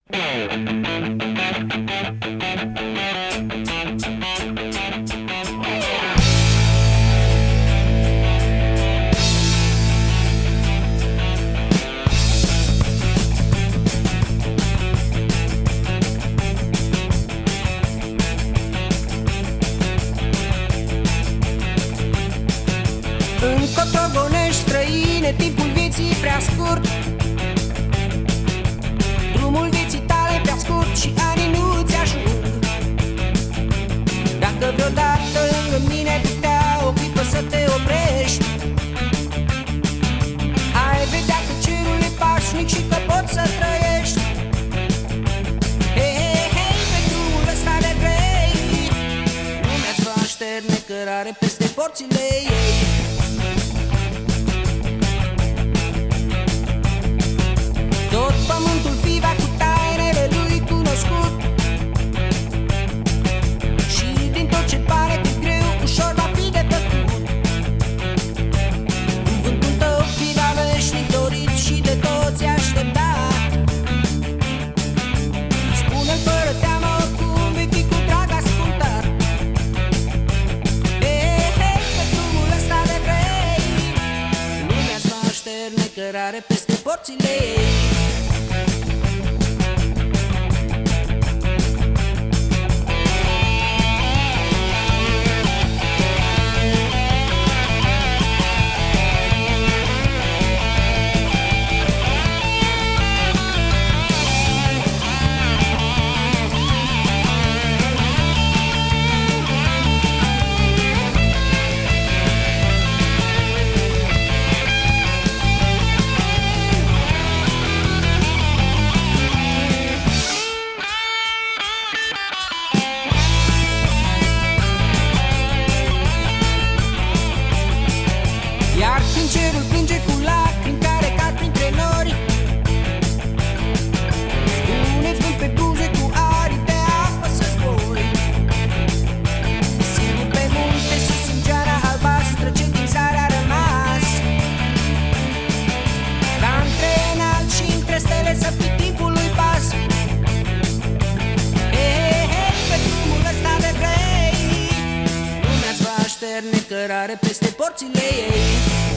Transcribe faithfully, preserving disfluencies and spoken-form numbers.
În cotogonești străine, timpul vieții e prea scurt. Drumul vieții tale e prea scurt și anii nu ți ajung. Dacă vreodată lângă mine ai putea o clipă să te oprești, ai vedea că cerul e pașnic și că poți să trăiești. Hei, hei, hei, pe drumul ăsta de grei, lumea-ți va așterne cărare peste porțile ei. Tot pământul fiva cu tainele lui cunoscut, și din tot ce pare cât greu, ușor va fi de plăcut. Cuvântul tău fiva veșnic dorit și de toți așteptat. Spune-l fără teamă cum vei fi cu drag ascultat. Hei, hei, pe drumul ăsta de grei, lumea-ți va așterne cărare peste porțile ei. Iar când cerul plânge cu lacrimi care cad printre nori, spune vânt pe buze cu aripi de apă să zbori. Singur pe munte sus în geara albastră ce din sare a rămas, ca între înalt și între stele să fii timpului pas. Hei, hei, hei, pe drumul ăsta de grei, lumea-ți va așterne cărare peste porțile ei.